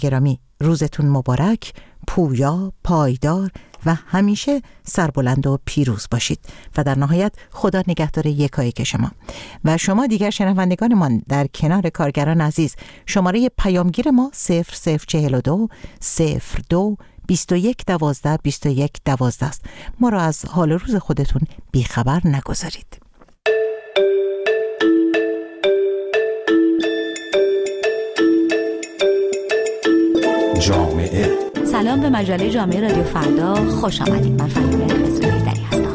گرامی، روزتون مبارک، پویا، پایدار و همیشه سربلند و پیروز باشید و در نهایت خدا نگهدار یکایک شما و شما دیگر شنوندگانمان. در کنار کارگران عزیز شماره پیامگیر ما 0042 02 21 12 21 12 است. ما را از حال روز خودتون بیخبر نگذارید. جامعه. سلام به مجله جامعه رادیو فردا، خوش آمدید. من فریبا خضرایی‌دری هستم.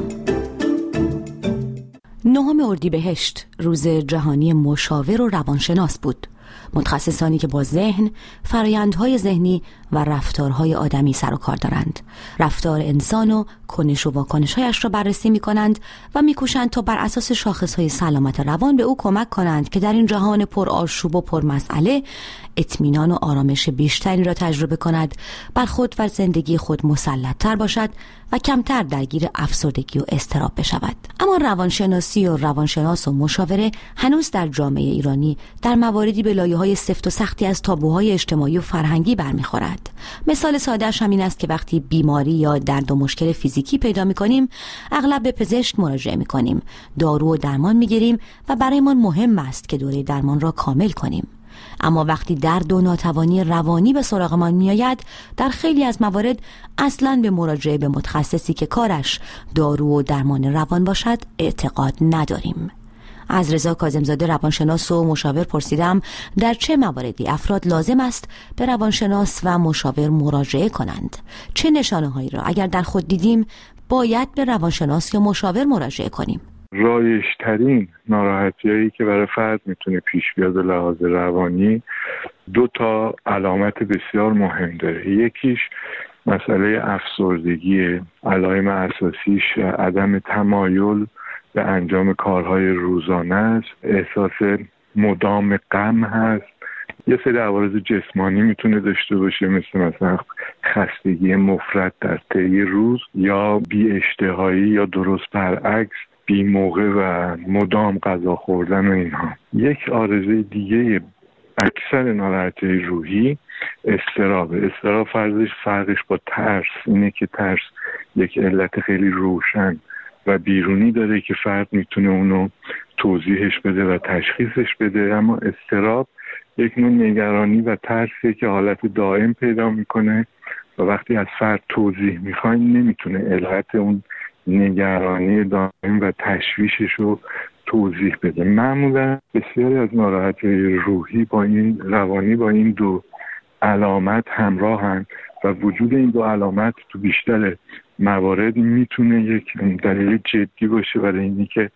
9 اردیبهشت روز جهانی مشاور و روانشناس بود. متخصصانی که با ذهن، فرآیندهای ذهنی و رفتارهای آدمی سر و کار دارند، رفتار انسان و کنش و واکنش‌هایش را بررسی می‌کنند و می‌کوشند تا بر اساس شاخص‌های سلامت روان به او کمک کنند که در این جهان پر آشوب و پر مسئله اطمینان و آرامش بیشتری را تجربه کند، بر خود و زندگی خود مسلط‌تر باشد و کمتر درگیر افسردگی و اضطراب بشود. اما روانشناسی و روانشناس و مشاوره هنوز در جامعه ایرانی در مواردی به لایه‌های سفت و سختی از تابوهای اجتماعی و فرهنگی برمیخورد. مثال ساده‌اش همین است که وقتی بیماری یا درد و مشکل فیزیکی پیدا می‌کنیم، اغلب به پزشک مراجعه می‌کنیم، دارو و درمان می‌گیریم و برایمان مهم است که دوره درمان را کامل کنیم. اما وقتی درد و ناتوانی روانی به سراغمان میآید، در خیلی از موارد اصلاً به مراجعه به متخصصی که کارش دارو و درمان روان باشد اعتقاد نداریم. از رضا کاظم‌زاده روانشناس و مشاور پرسیدم در چه مواردی افراد لازم است به روانشناس و مشاور مراجعه کنند. چه نشانه‌هایی را اگر در خود دیدیم باید به روانشناس یا مشاور مراجعه کنیم؟ رایج‌ترین ناراحتی‌هایی که برای فرد میتونه پیش بیاد لحاظ روانی 2 علامت بسیار مهم داره. یکیش مسئله افسردگی، علائم اساسیش عدم تمایل به انجام کارهای روزانه است، احساس مدام غم هست. یه سری عوارض جسمانی میتونه داشته باشه، مثلا خستگی مفرط در طی روز یا بی‌اشتهایی یا درست برعکس بی موقع و مدام غذا خوردن و اینها. یک عارضه دیگه اکثر ناراحتی روحی اضطراب فرقش با ترس اینه که ترس یک علت خیلی روشن و بیرونی داره که فرد میتونه اونو توضیحش بده و تشخیصش بده، اما اضطراب یک نوع نگرانی و ترسی که حالت دائم پیدا میکنه و وقتی از فرد توضیح میخواین نمیتونه علت اون نگرانی دائم و تشویشش رو توضیح بده. معمولا بسیاری از ناراحتی روحی روانی با این 2 علامت همراهن و وجود این 2 علامت تو بیشتر موارد میتونه یک دلیل جدی باشه برای اینی که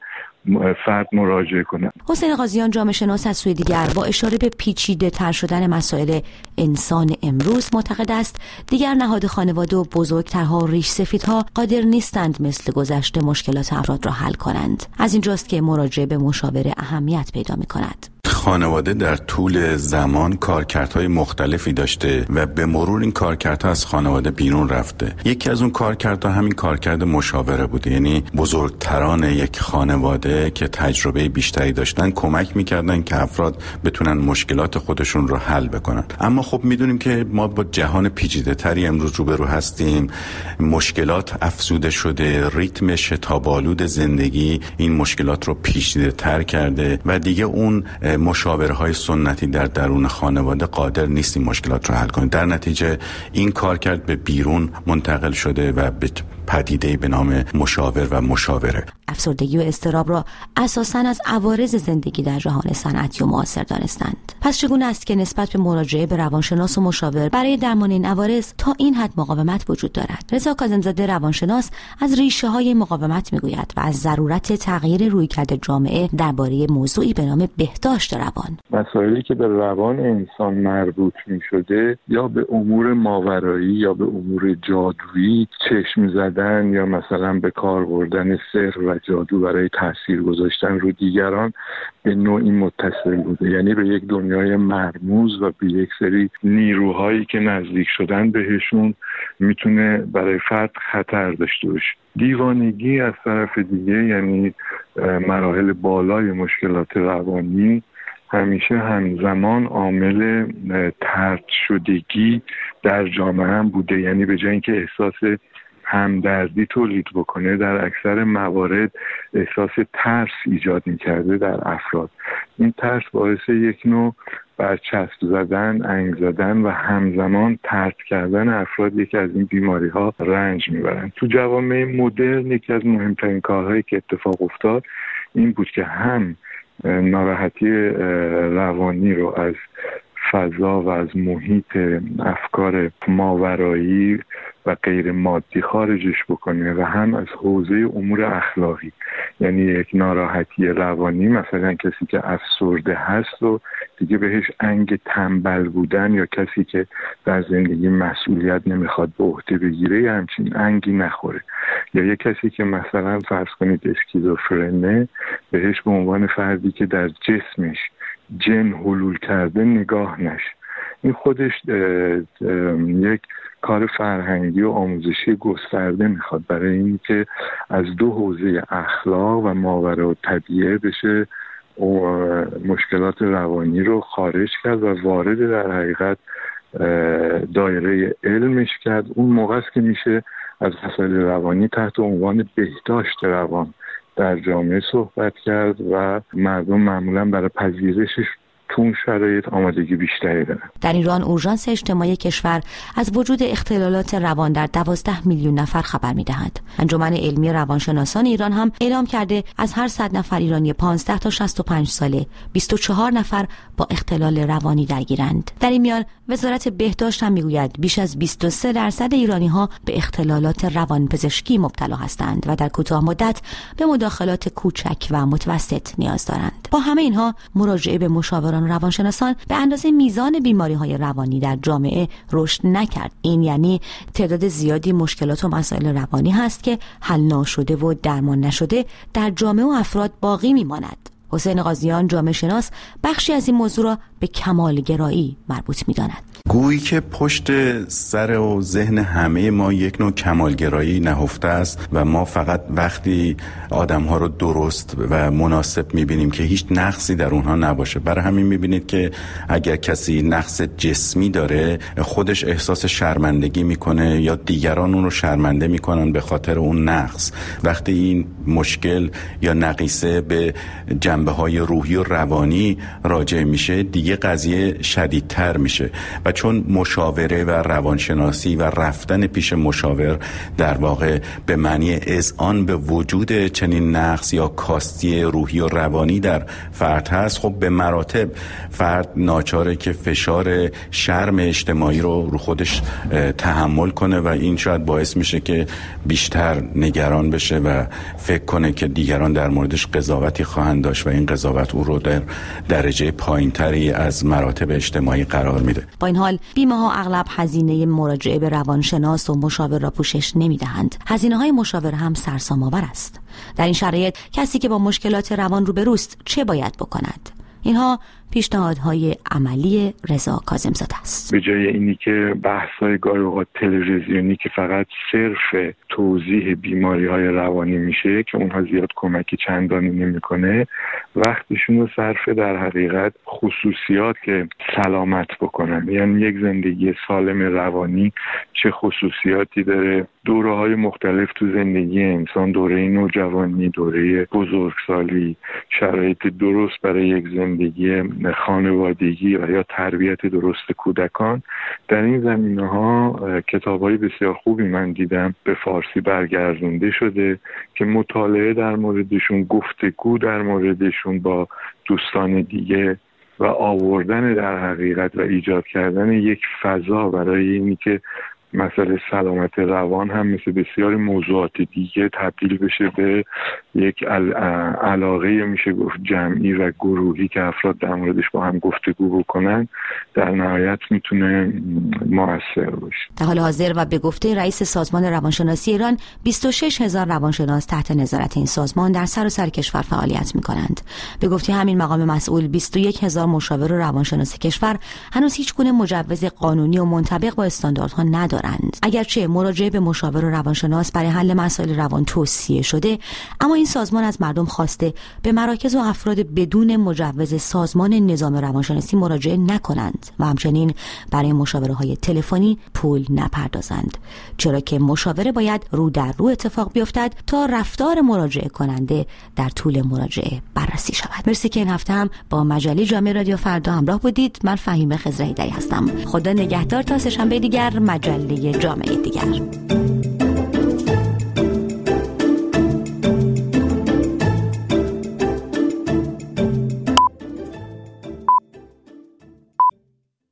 فرد مراجعه کنه. حسین قاضیان جامعه شناس از سوی دیگر با اشاره به پیچیده تر شدن مسائل انسان امروز معتقد است دیگر نهاد خانواده و بزرگترها و ریش سفیدها قادر نیستند مثل گذشته مشکلات افراد را حل کنند. از اینجاست که مراجعه به مشاور اهمیت پیدا می کند. خانواده در طول زمان کارکردهای مختلفی داشته و به مرور این کارکردها از خانواده بیرون رفته. یکی از اون کارکردها همین کارکرد مشاوره بوده، یعنی بزرگتران یک خانواده که تجربه بیشتری داشتن کمک میکردن که افراد بتونن مشکلات خودشون رو حل بکنن. اما خب میدونیم که ما با جهان پیچیده تری امروز روبرو هستیم، مشکلات افزوده شده، ریتم شتاب‌آلود زندگی این مشکلات رو پیچیده تر کرده و دیگه اون مشاورهای سنتی در درون خانواده قادر نیست این مشکلات رو حل کنه. در نتیجه این کارکرد به بیرون منتقل شده و به پدیده‌ای به نام مشاور و مشاوره. افسردگی و اضطراب را اساساً از عوارض زندگی در جهان صنعتی و معاصر دانستند. پس چگونه است که نسبت به مراجعه به روانشناس و مشاور برای درمان این عوارض تا این حد مقاومت وجود دارد؟ رضا کاظم‌زاده روانشناس از ریشه‌های مقاومت میگوید و از ضرورت تغییر رویکرد جامعه درباره موضوعی به نام بهداشت روان. مسائلی که به روان انسان مربوط می‌شده یا به امور ماورایی یا به امور جادویی چشم زدن یا مثلا به کار بردن سحر و جادو برای تاثیر گذاشتن رو دیگران به نوعی متصل بوده، یعنی به یک دنیای مرموز و به یک سری نیروهایی که نزدیک شدن بهشون میتونه برای فرد خطر داشته باشه. دیوانگی از طرف دیگه، یعنی مراحل بالای مشکلات روانی، همیشه همزمان عامل طرد شدگی در جامعه هم بوده. یعنی به جای اینکه احساس همدردی تولید بکنه، در اکثر موارد احساس ترس ایجاد می‌کرده در افراد. این ترس باعث یک نوع برچسب زدن، انگ زدن و همزمان طرد کردن افراد یکی از این بیماری‌ها رنج می‌برن. تو جوامع مدرن یکی از مهمترین کارهایی که اتفاق افتاد این بود که هم ناراحتی روانی رو از فضا و از محیط افکار ماورایی و غیر مادی خارجش بکنه و هم از حوزه امور اخلاقی. یعنی یک ناراحتی روانی، مثلا کسی که افسرده هست و دیگه بهش انگ تنبل بودن یا کسی که در زندگی مسئولیت نمیخواد به عهده بگیره یا همچین انگی نخوره. یا یک کسی که مثلا فرض کنید اسکیزوفرنه، بهش به عنوان فردی که در جسمش جن حلول کرده نگاه نشه. این خودش یک کار فرهنگی و آموزشی گسترده میخواد برای اینکه از دو حوزه اخلاق و ماورا و طبیعه بشه مشکلات روانی رو خارج کرد و وارد در حقیقت دایره علمش کرد. اون موقع است که میشه از مسائل روانی تحت عنوان بهداشت روان در جامعه صحبت کرد و مردم معمولا برای پذیرشش تو اون شرایط آمادگی بیشتری دارن. در ایران اورژانس اجتماعی کشور از وجود اختلالات روان در 12 میلیون نفر خبر می‌دهد. انجمن علمی روانشناسان ایران هم اعلام کرده از هر 100 نفر ایرانی 15 تا 65 ساله 24 نفر با اختلال روانی درگیرند. در این میان وزارت بهداشت هم میگوید بیش از 23% ایرانی‌ها به اختلالات روانپزشکی مبتلا هستند و در کوتاه مدت به مداخلات کوچک و متوسط نیاز دارند. با همه اینها مراجعه به مشاوران روانشناسان به اندازه میزان بیماری‌های روانی در جامعه رشد نکرد. این یعنی تعداد زیادی مشکلات و مسائل روانی هست که حل نشده و درمان نشده در جامعه و افراد باقی میماند. حسین قاضیان جامعه شناس بخشی از این موضوع را به کمالگرایی مربوط می‌داند. گویی که پشت سر و ذهن همه ما یک نوع کمالگرایی نهفته است و ما فقط وقتی آدم‌ها رو درست و مناسب می‌بینیم که هیچ نقصی در اونها نباشه. برای همین می‌بینید که اگر کسی نقص جسمی داره خودش احساس شرمندگی می‌کنه یا دیگران اون رو شرمنده می‌کنن به خاطر اون نقص. وقتی این مشکل یا نقیصه به جنبه‌های روحی و روانی راجع میشه دیگه قضیه شدیدتر میشه و چون مشاوره و روانشناسی و رفتن پیش مشاور در واقع به معنی اذعان به وجود چنین نقص یا کاستی روحی و روانی در فرد هست، خب به مراتب فرد ناچاره که فشار شرم اجتماعی رو خودش تحمل کنه و این شاید باعث میشه که بیشتر نگران بشه و فکر کنه که دیگران در موردش قضاوتی خواهند داشت و این قضاوت او رو در درجه پایینتری از مراتب اجتماعی قرار میده. با این حال بیمه‌ها اغلب هزینه مراجعه به روانشناس و مشاور را پوشش نمی‌دهند. هزینه‌های مشاور هم سرسام‌آور است. در این شرایط کسی که با مشکلات روان روبروست چه باید بکند؟ اینها پیشنهادهای عملی رضا کاظم‌زاده است. به جای اینی که بحث‌های گاهی اوقات تلویزیونی که فقط صرف توضیح بیماری‌های روانی میشه که اونها زیاد کمکی چندانی نمی‌کنه، وقتشون رو صرف در حقیقت خصوصیات سلامت بکنن. یعنی یک زندگی سالم روانی چه خصوصیاتی داره؟ دوره‌های مختلف تو زندگی انسان، دوره نوجوانی، دوره بزرگسالی، شرایط درست برای یک زندگی خانوادگی و یا تربیت درست کودکان. در این زمینه‌ها کتاب‌های بسیار خوبی من دیدم به فارسی برگردونده شده که مطالعه در موردشون، گفتگو در موردشون با دوستان دیگه و آوردن در حقیقت و ایجاد کردن یک فضا برای اینی که مسئله سلامت روان هم مثل بسیاری موضوعات دیگه تبدیل بشه به یک علاقه میشه گفت جمعی و گروهی که افراد در موردش با هم گفتگو بکنن، در نهایت میتونه موثر باشه. در حال حاضر و به گفته رئیس سازمان روانشناسی ایران 26,000 روانشناس تحت نظارت این سازمان در سراسر کشور فعالیت میکنند. به گفته همین مقام مسئول 21,000 مشاور روانشناس کشور هنوز هیچ گونه مجوز قانونی و منطبق با استانداردها ندارند. دارند. اگرچه مراجعه به مشاور و روانشناس برای حل مسائل روان توصیه شده، اما این سازمان از مردم خواسته به مراکز و افراد بدون مجوز سازمان نظام روانشناسی مراجعه نکنند و همچنین برای مشاوره‌های تلفنی پول نپردازند، چرا که مشاوره باید رو در رو اتفاق بیفتد تا رفتار مراجعه کننده در طول مراجعه بررسی شود. مرسی که این هفته هم با مجله جامعه رادیو فردا همراه بودید. من فهیمه خضره‌ایدری هستم. خدا نگهدار تا سه‌شنبه دیگر، مجله جامعه دیگر.